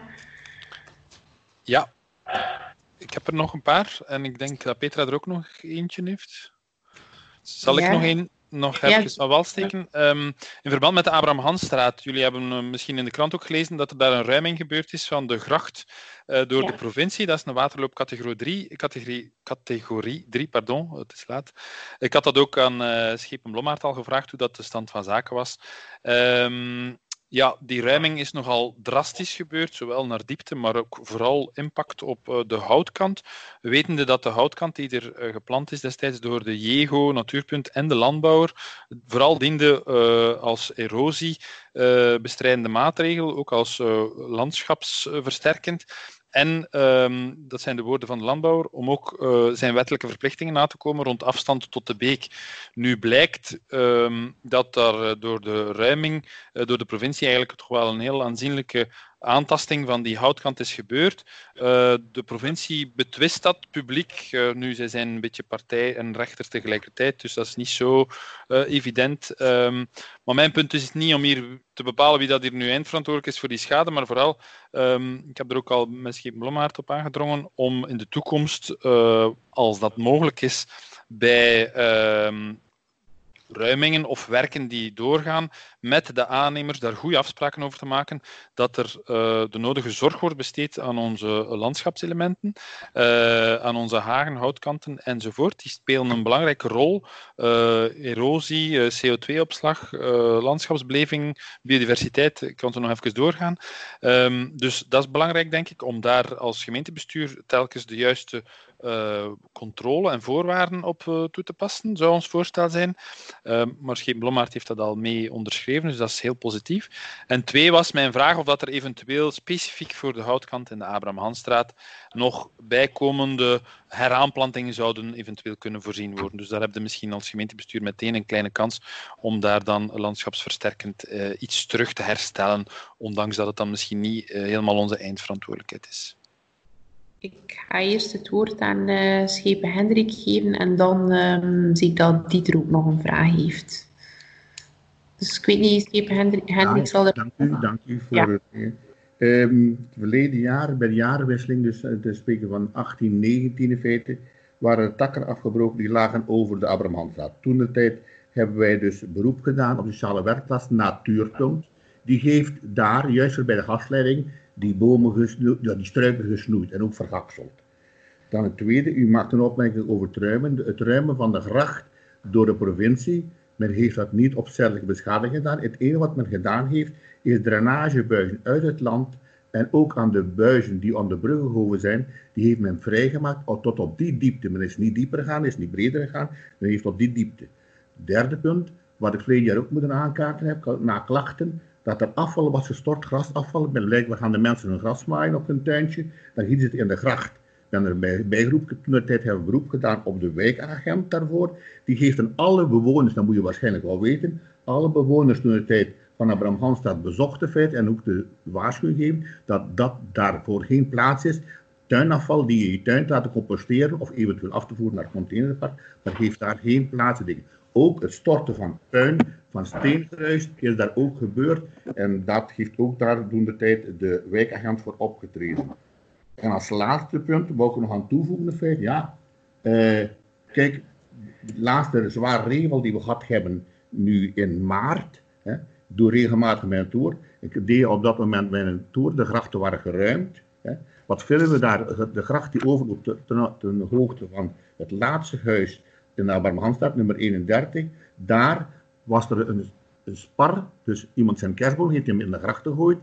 Speaker 4: Ja, ik heb er nog een paar en ik denk dat Petra er ook nog eentje heeft. Zal ik nog even aan wal steken? In verband met de Abraham Hansstraat, jullie hebben misschien in de krant ook gelezen dat er daar een ruiming gebeurd is van de gracht door de provincie. Dat is een waterloop categorie 3, pardon, het is laat. Ik had dat ook aan Schepen Blommaert al gevraagd, hoe dat de stand van zaken was. Ja, die ruiming is nogal drastisch gebeurd, zowel naar diepte, maar ook vooral impact op de houtkant. We weten dat de houtkant die er geplant is destijds door de JEGO, Natuurpunt en de landbouwer, vooral diende als erosiebestrijdende maatregel, ook als landschapsversterkend. En, dat zijn de woorden van de landbouwer, om ook zijn wettelijke verplichtingen na te komen rond afstand tot de beek. Nu blijkt dat daar door de ruiming, door de provincie eigenlijk toch wel een heel aanzienlijke aantasting van die houtkant is gebeurd. De provincie betwist dat publiek. Nu, zij zijn een beetje partij en rechter tegelijkertijd, dus dat is niet zo evident. Maar mijn punt is niet om hier te bepalen wie dat hier nu eindverantwoordelijk is voor die schade, maar vooral, ik heb er ook al met Schepen Blommaert op aangedrongen, om in de toekomst, als dat mogelijk is, bij ruimingen of werken die doorgaan met de aannemers, daar goede afspraken over te maken, dat er de nodige zorg wordt besteed aan onze landschapselementen, aan onze hagen, houtkanten enzovoort. Die spelen een belangrijke rol. Erosie, CO2-opslag, landschapsbeleving, biodiversiteit, ik kan er nog even doorgaan. Dus dat is belangrijk, denk ik, om daar als gemeentebestuur telkens de juiste controle en voorwaarden op toe te passen, zou ons voorstel zijn. Maar Schepen Blommaert heeft dat al mee onderschreven, dus dat is heel positief. En 2 was mijn vraag of dat er eventueel specifiek voor de Houtkant en de Abraham Hanstraat nog bijkomende heraanplantingen zouden eventueel kunnen voorzien worden. Dus daar heb je misschien als gemeentebestuur meteen een kleine kans om daar dan landschapsversterkend iets terug te herstellen, ondanks dat het dan misschien niet helemaal onze eindverantwoordelijkheid is.
Speaker 3: Ik ga eerst het woord aan Schepen Hendrik geven en dan zie ik dat Dieter ook nog een vraag heeft. Dus ik weet niet, Schepen Hendrik zal er...
Speaker 6: Dank u voor het... verleden jaar, bij de jarenwisseling, dus te spreken van 18, 19 in feite, waren er takken afgebroken die lagen over de Abraham Hanstraat. Toen de tijd hebben wij dus beroep gedaan op de sociale werkplaats Natuurpunt. Die heeft daar, juist bij de gasleiding, die bomen gesnoeid, die struiken gesnoeid en ook vergakseld. Dan het tweede, u maakt een opmerking over het ruimen van de gracht door de provincie. Men heeft dat niet opzettelijke beschadiging gedaan. Het enige wat men gedaan heeft, is drainagebuizen uit het land en ook aan de buizen die aan de bruggen gehoven zijn, die heeft men vrijgemaakt tot op die diepte. Men is niet dieper gegaan, is niet breder gegaan, men heeft op die diepte. Derde punt, wat ik verleden jaar ook moeten aankaarten heb, na klachten, dat er afval was gestort, grasafval. Men lijkt, we gaan de mensen hun gras maaien op hun tuintje, dan gieten ze het in de gracht. Ik ben er bijgeroepen, toen de tijd hebben we beroep gedaan op de wijkagent daarvoor. Die geeft aan alle bewoners, dat moet je waarschijnlijk wel weten, alle bewoners toen de tijd van Abraham Hanstraat bezochte feit en ook de waarschuwing geven dat daarvoor geen plaats is. Tuinafval die je in je tuin laten composteren of eventueel af te voeren naar het containerpark, maar geeft daar geen plaats. Ook het storten van puin, van steengruis is daar ook gebeurd en dat heeft ook daar toen de tijd de wijkagent voor opgetreden. En als laatste punt, wou ik nog aan toevoegen, feit, ja, kijk, de laatste zware regel die we gehad hebben nu in maart, doe regelmatig mijn tour. Ik deed op dat moment mijn tour, de grachten waren geruimd. Wat vinden we daar? De gracht die overloopt ten hoogte van het laatste huis in de Abraham Hanstraat, nummer 31. Daar was er een spar, dus iemand zijn kerstboom heeft hem in de gracht gegooid.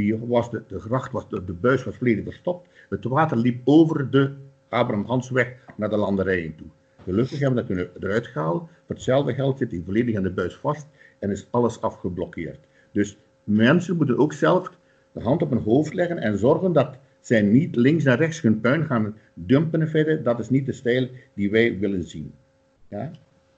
Speaker 6: De buis was volledig verstopt. Het water liep over de Abraham Hansweg naar de landerijen toe. Gelukkig hebben we dat kunnen eruit gehaald. Voor hetzelfde geld zit hij volledig in de buis vast en is alles afgeblokkeerd. Dus mensen moeten ook zelf de hand op hun hoofd leggen en zorgen dat zij niet links en rechts hun puin gaan dumpen en verder. Dat is niet de stijl die wij willen zien. Ja?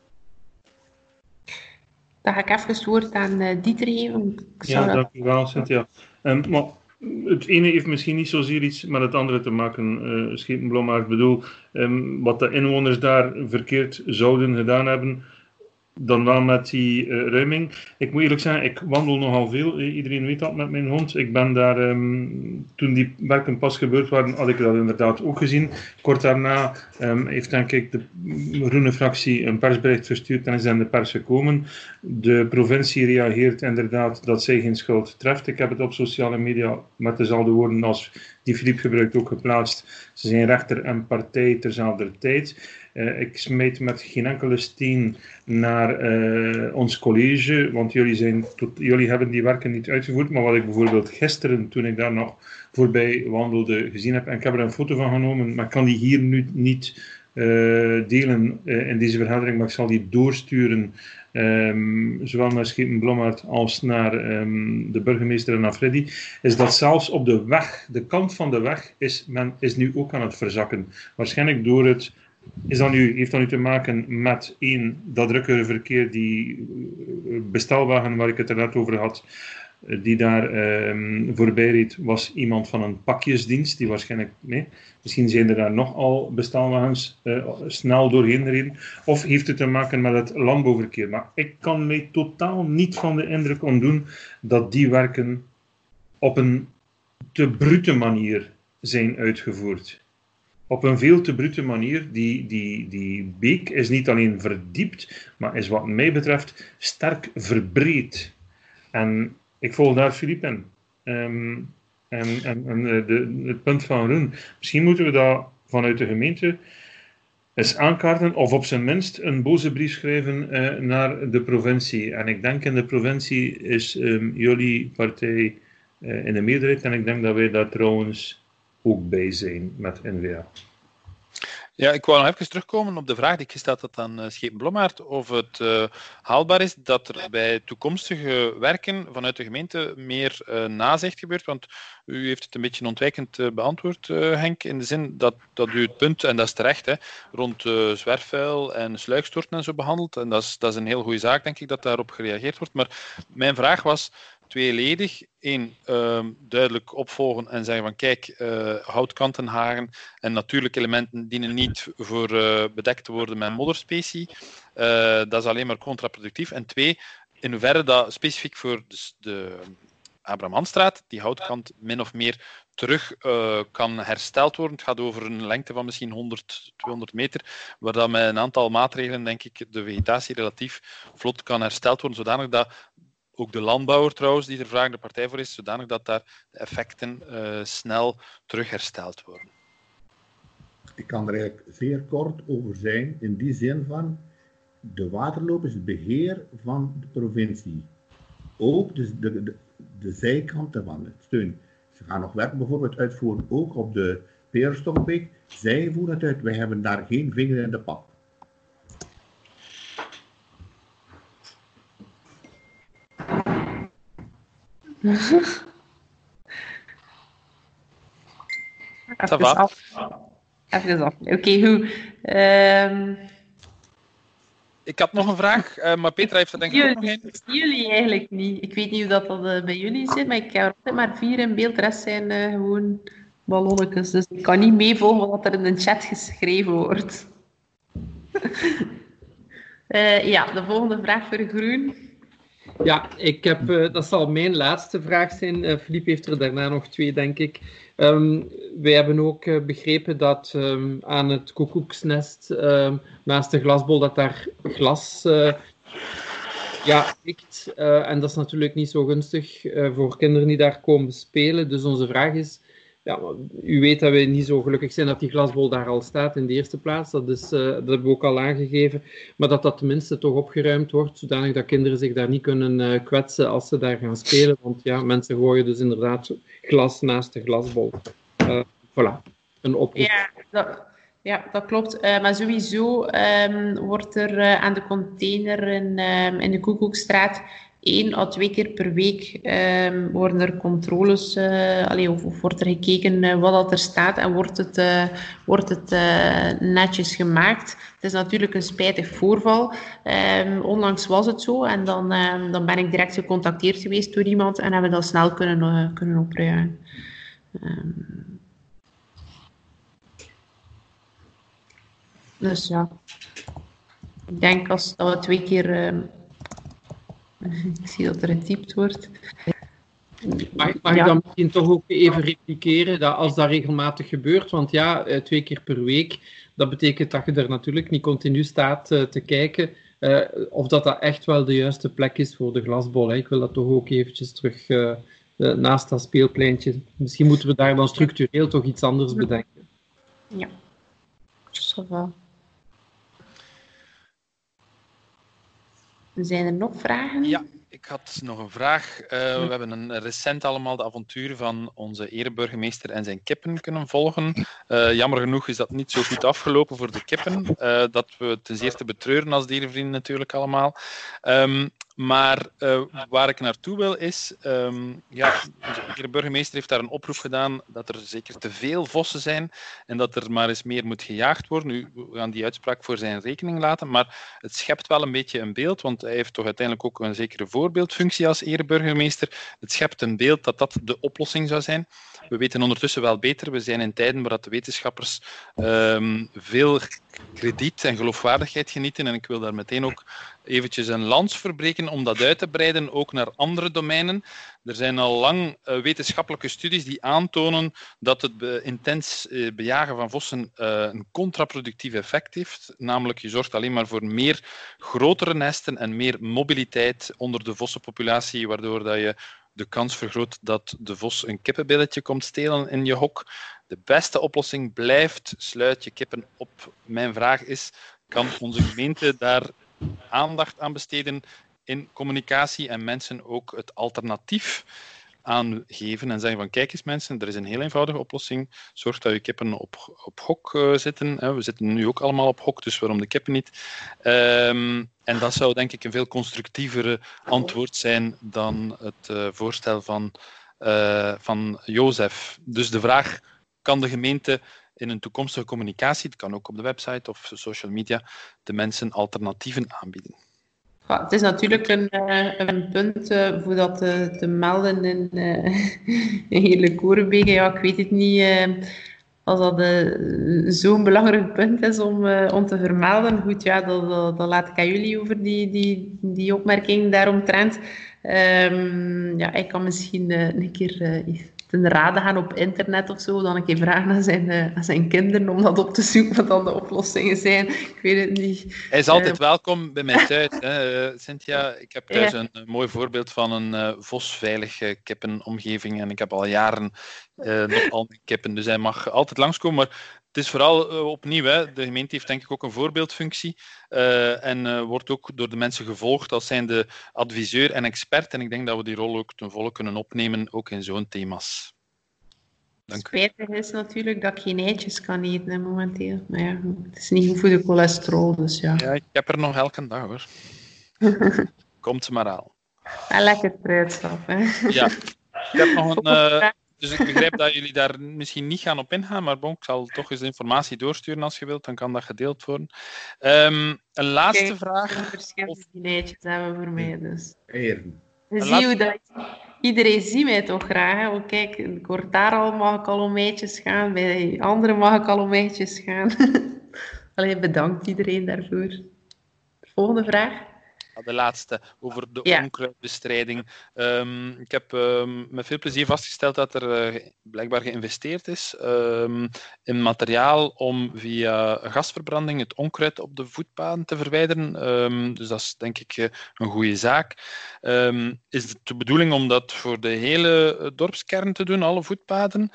Speaker 3: Dan ga ik even het woord aan Dieter geven.
Speaker 5: Dank u wel, Cynthia. Maar het ene heeft misschien niet zozeer iets met het andere te maken, Schepen Blommaert. Bedoel, wat de inwoners daar verkeerd zouden gedaan hebben, dan wel met die ruiming. Ik moet eerlijk zeggen, ik wandel nogal veel. Iedereen weet dat met mijn hond. Ik ben daar, toen die werken pas gebeurd waren, had ik dat inderdaad ook gezien. Kort daarna heeft denk ik de groene fractie een persbericht verstuurd en is in de pers gekomen. De provincie reageert inderdaad dat zij geen schuld treft. Ik heb het op sociale media met dezelfde woorden als die Philippe gebruikt ook geplaatst. Ze zijn rechter en partij terzelfde tijd. Ik smijt met geen enkele steen naar ons college, want jullie hebben die werken niet uitgevoerd, maar wat ik bijvoorbeeld gisteren, toen ik daar nog voorbij wandelde, gezien heb, en ik heb er een foto van genomen, maar ik kan die hier nu niet delen in deze vergadering, maar ik zal die doorsturen, zowel naar Schepen Blommaert als naar de burgemeester en naar Freddy, is dat zelfs op de weg, de kant van de weg, men is nu ook aan het verzakken. Waarschijnlijk door het heeft dat nu te maken met dat drukkere verkeer, die bestelwagen waar ik het er net over had, die daar voorbij reed, was iemand van een pakjesdienst, die waarschijnlijk, misschien zijn er daar nogal bestelwagens snel doorheen gereden, of heeft het te maken met het landbouwverkeer. Maar ik kan mij totaal niet van de indruk ontdoen dat die werken op een te brute manier zijn uitgevoerd. op een veel te brute manier. Die beek is niet alleen verdiept, maar is wat mij betreft sterk verbreed. En ik volg daar Philippe in. Het punt van Roen. Misschien moeten we dat vanuit de gemeente eens aankaarten, of op zijn minst een boze brief schrijven naar de provincie. En ik denk in de provincie is jullie partij in de meerderheid, en ik denk dat wij daar trouwens ook bij zijn met NVA.
Speaker 4: Ja, ik wou nog even terugkomen op de vraag die ik gesteld had aan Schepen Blommaert, of het haalbaar is dat er bij toekomstige werken vanuit de gemeente meer nazicht gebeurt, want u heeft het een beetje ontwijkend beantwoord, Henk, in de zin dat u het punt, en dat is terecht, hè, rond zwerfvuil en sluikstorten en zo behandelt, en dat is een heel goede zaak, denk ik, dat daarop gereageerd wordt. Maar mijn vraag was tweeledig. Eén, duidelijk opvolgen en zeggen van kijk, houtkantenhagen en natuurlijke elementen dienen niet voor bedekt te worden met modderspecie. Dat is alleen maar contraproductief. En twee, in hoeverre dat specifiek voor de Abraham Handstraat, die houtkant min of meer terug kan hersteld worden. Het gaat over een lengte van misschien 100, 200 meter, waar dat met een aantal maatregelen, denk ik, de vegetatie relatief vlot kan hersteld worden, zodanig dat ook de landbouwer trouwens, die er vragende partij voor is, zodanig dat daar de effecten snel terug hersteld worden.
Speaker 6: Ik kan er eigenlijk zeer kort over zijn, in die zin van, de waterloop is het beheer van de provincie. Ook dus de zijkanten van het steun. Ze gaan nog werk bijvoorbeeld uitvoeren, ook op de Peerstokbeek. Zij voeren het uit, wij hebben daar geen vinger in de pap.
Speaker 3: Even af. Oké, goed.
Speaker 4: Ik had nog een vraag, maar Petra heeft er denk ik ook nog een.
Speaker 3: Jullie eigenlijk niet. Ik weet niet hoe dat bij jullie zit, maar ik heb er altijd maar 4 in beeld. De rest zijn gewoon ballonnetjes. Dus ik kan niet meevolgen wat er in de chat geschreven wordt. Ja, de volgende vraag voor Groen.
Speaker 7: Ja, dat zal mijn laatste vraag zijn. Philippe heeft er daarna nog 2, denk ik. Wij hebben ook begrepen dat aan het koekoeksnest, naast de glasbol, dat daar glas ligt. En dat is natuurlijk niet zo gunstig voor kinderen die daar komen spelen. Dus onze vraag is, ja, u weet dat wij niet zo gelukkig zijn dat die glasbol daar al staat in de eerste plaats. Dat hebben we ook al aangegeven. Maar dat tenminste toch opgeruimd wordt, zodanig dat kinderen zich daar niet kunnen kwetsen als ze daar gaan spelen. Want ja, mensen gooien dus inderdaad glas naast de glasbol. Voilà, een oproep.
Speaker 3: Ja, dat klopt. Maar sowieso wordt er aan de container in de Koekoekstraat 1 à 2 keer per week worden er controles, of wordt er gekeken wat dat er staat en wordt het netjes gemaakt. Het is natuurlijk een spijtig voorval. Onlangs was het zo en dan ben ik direct gecontacteerd geweest door iemand en hebben we dat snel kunnen opruimen. Dus ja, ik denk dat we 2 keer... ik zie dat er getypt wordt.
Speaker 7: Mag ik dan misschien toch ook even repliceren, dat als dat regelmatig gebeurt, want ja, 2 keer per week, dat betekent dat je er natuurlijk niet continu staat te kijken of dat echt wel de juiste plek is voor de glasbol. Hè. Ik wil dat toch ook eventjes terug naast dat speelpleintje. Misschien moeten we daar dan structureel toch iets anders bedenken.
Speaker 3: Ja, zo wel. Zijn er nog vragen?
Speaker 4: Ja, ik had nog een vraag. We hebben recent allemaal de avonturen van onze ereburgemeester en zijn kippen kunnen volgen. Jammer genoeg is dat niet zo goed afgelopen voor de kippen. Dat we ten zeerste betreuren als dierenvrienden natuurlijk allemaal. Maar waar ik naartoe wil is, de burgemeester heeft daar een oproep gedaan dat er zeker te veel vossen zijn en dat er maar eens meer moet gejaagd worden. Nu, we gaan die uitspraak voor zijn rekening laten, maar het schept wel een beetje een beeld, want hij heeft toch uiteindelijk ook een zekere voorbeeldfunctie als ereburgemeester. Het schept een beeld dat dat de oplossing zou zijn. We weten ondertussen wel beter, we zijn in tijden waar de wetenschappers veel krediet en geloofwaardigheid genieten. En ik wil daar meteen ook eventjes een lans verbreken om dat uit te breiden, ook naar andere domeinen. Er zijn al lang wetenschappelijke studies die aantonen dat het intens bejagen van vossen een contraproductief effect heeft. Namelijk, je zorgt alleen maar voor meer grotere nesten en meer mobiliteit onder de vossenpopulatie, waardoor dat je de kans vergroot dat de vos een kippenbilletje komt stelen in je hok. De beste oplossing blijft: sluit je kippen op. Mijn vraag is, kan onze gemeente daar aandacht aan besteden in communicatie en mensen ook het alternatief aangeven en zeggen van kijk eens mensen, er is een heel eenvoudige oplossing. Zorg dat je kippen op hok zitten. We zitten nu ook allemaal op hok, dus waarom de kippen niet? En dat zou denk ik een veel constructievere antwoord zijn dan het voorstel van Jozef. Dus de vraag, kan de gemeente in een toekomstige communicatie, het kan ook op de website of social media, de mensen alternatieven aanbieden?
Speaker 3: Ja, het is natuurlijk een punt voor dat te melden in hele Koerenbeek. Ja, ik weet het niet als dat zo'n belangrijk punt is om te vermelden. Goed, ja, dat laat ik aan jullie over die opmerking daaromtrent. Ja, ik kan misschien een keer ten rade gaan op internet of zo, dan een keer vragen aan zijn kinderen om dat op te zoeken, wat dan de oplossingen zijn. Ik weet het niet.
Speaker 4: Hij is altijd welkom bij mij thuis, hè, Cynthia. Ik heb thuis een mooi voorbeeld van een vosveilige kippenomgeving en ik heb al jaren nog al kippen, dus hij mag altijd langskomen. Maar het is vooral opnieuw, hè. De gemeente heeft denk ik ook een voorbeeldfunctie en wordt ook door de mensen gevolgd als zijnde adviseur en expert. En ik denk dat we die rol ook ten volle kunnen opnemen, ook in zo'n thema's. Dank u.
Speaker 3: Spijtig is natuurlijk dat ik geen eitjes kan eten momenteel. Maar ja, het is niet goed voor de cholesterol, dus ja.
Speaker 4: Ja, ik heb er nog elke dag, hoor. Komt ze maar aan.
Speaker 3: En lekker fruitstaf, hè.
Speaker 4: Ja. Ik heb nog een... Dus ik begrijp dat jullie daar misschien niet gaan op ingaan, maar bon, ik zal toch eens informatie doorsturen als je wilt, dan kan dat gedeeld worden. Een laatste vraag.
Speaker 3: Verschillende dineetjes hebben voor mij, dus.
Speaker 6: Eren.
Speaker 3: Zie hoe dat... Iedereen ziet mij toch graag, hè? Oh, kijk, ik hoor daar al, mag ik al om eitjes gaan, bij anderen mag ik al om eitjes gaan. Allee, bedankt iedereen daarvoor. Volgende vraag.
Speaker 4: De laatste, over de onkruidbestrijding. Ik heb met veel plezier vastgesteld dat er blijkbaar geïnvesteerd is in materiaal om via gasverbranding het onkruid op de voetpaden te verwijderen. Dus dat is denk ik een goede zaak. Is het de bedoeling om dat voor de hele dorpskern te doen, alle voetpaden?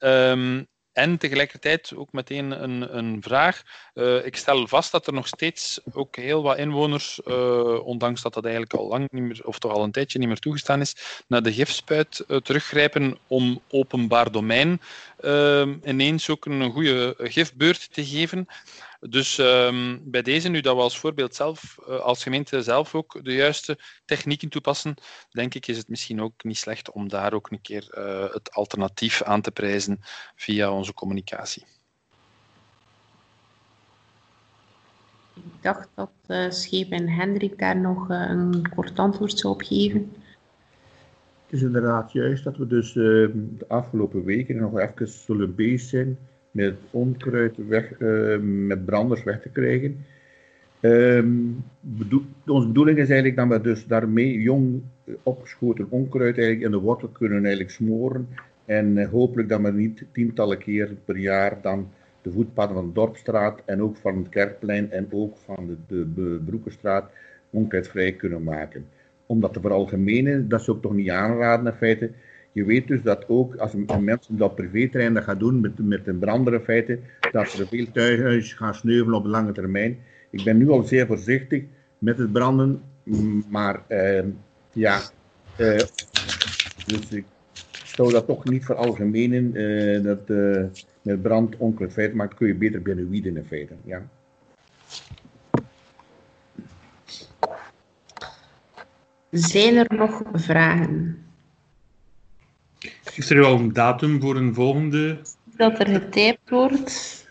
Speaker 4: En tegelijkertijd ook meteen een vraag. Ik stel vast dat er nog steeds ook heel wat inwoners, ondanks dat dat eigenlijk al lang niet meer, of toch al een tijdje niet meer toegestaan is, naar de gifspuit teruggrijpen om openbaar domein ineens ook een goede gifbeurt te geven. Dus bij deze, nu dat we als voorbeeld zelf, als gemeente zelf ook de juiste technieken toepassen, denk ik is het misschien ook niet slecht om daar ook een keer het alternatief aan te prijzen via onze communicatie.
Speaker 3: Ik dacht dat Scheep en Hendrik daar nog een kort antwoord zou op geven.
Speaker 6: Het is inderdaad juist dat we dus de afgelopen weken nog even zullen bezig zijn met onkruid met branders weg te krijgen. Onze bedoeling is eigenlijk dat we dus daarmee jong opgeschoten onkruid eigenlijk in de wortel kunnen eigenlijk smoren. En hopelijk dat we niet tientallen keer per jaar dan de voetpaden van de Dorpstraat en ook van het Kerkplein en ook van de Broekenstraat onkruidvrij kunnen maken. Om dat te veralgemenen, dat zou ik toch niet aanraden in feite. Je weet dus dat ook als mensen dat privéterrein dat gaan doen met een brander in feite, dat ze er veel thuishuis gaan sneuvelen op de lange termijn. Ik ben nu al zeer voorzichtig met het branden, maar dus ik zou dat toch niet veralgemenen, dat met brand onkruidvrij maakt, kun je beter binnen wieden in feite. Ja.
Speaker 3: Zijn er nog vragen?
Speaker 5: Is er al een datum voor een volgende?
Speaker 3: Dat er getypt wordt.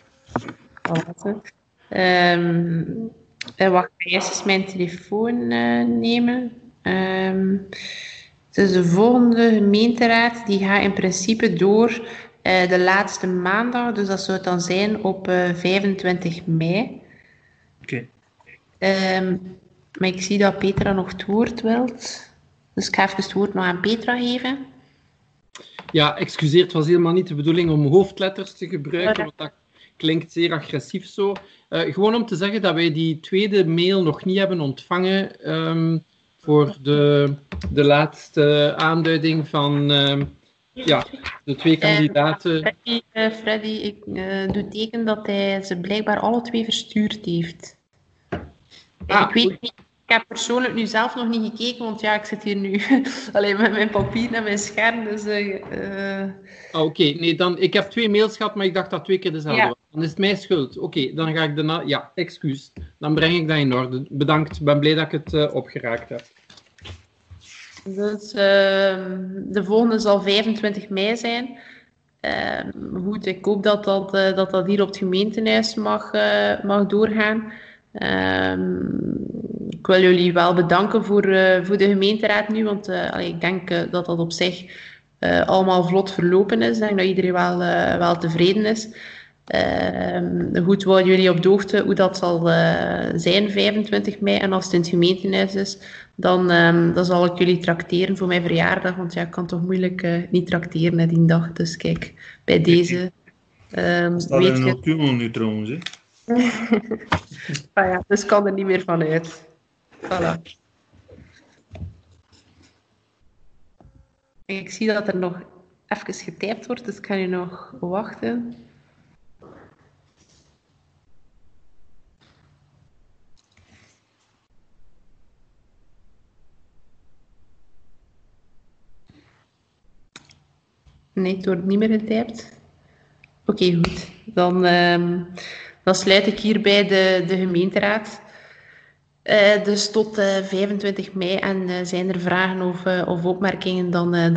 Speaker 3: Wacht, eerst eens mijn telefoon nemen. Dus de volgende gemeenteraad die gaat in principe door De laatste maandag, dus dat zou het dan zijn op 25 mei.
Speaker 5: Oké.
Speaker 3: Maar ik zie dat Petra nog het woord wilt. Dus ik ga even het woord nog aan Petra geven.
Speaker 7: Ja, excuseer, het was helemaal niet de bedoeling om hoofdletters te gebruiken, want dat klinkt zeer agressief zo. Gewoon om te zeggen dat wij die tweede mail nog niet hebben ontvangen voor de laatste aanduiding van de twee kandidaten.
Speaker 3: Freddy, ik doe teken dat hij ze blijkbaar alle twee verstuurd heeft. Ik weet niet. Ik heb persoonlijk nu zelf nog niet gekeken, want ja, ik zit hier nu alleen met mijn papier en mijn scherm. Dus,
Speaker 7: Oké. Nee, dan, ik heb 2 mails gehad, maar ik dacht dat 2 keer dezelfde was. Dan is het mijn schuld. Oké, dan ga ik ja, excuus. Dan breng ik dat in orde. Bedankt, ik ben blij dat ik het opgeraakt heb.
Speaker 3: Dus de volgende zal 25 mei zijn. Goed, ik hoop dat hier op het gemeentehuis mag doorgaan. Ik wil jullie wel bedanken voor de gemeenteraad nu, want ik denk dat dat op zich allemaal vlot verlopen is. Ik denk dat iedereen wel tevreden is. Goed, we houden jullie op de hoogte hoe dat zal zijn, 25 mei. En als het in het gemeentehuis is, dan zal ik jullie trakteren voor mijn verjaardag, want ja, ik kan toch moeilijk niet trakteren die dag. Dus kijk, bij deze...
Speaker 5: dat staat in een notulen nu trouwens, hè?
Speaker 3: Ja, dus kan er niet meer van uit. Voilà. Ik zie dat er nog even getypt wordt, dus ik ga nu nog wachten. Nee, het wordt niet meer getypt. Oké, goed. Dan sluit ik hierbij de gemeenteraad. Dus tot 25 mei. En zijn er vragen of opmerkingen, dan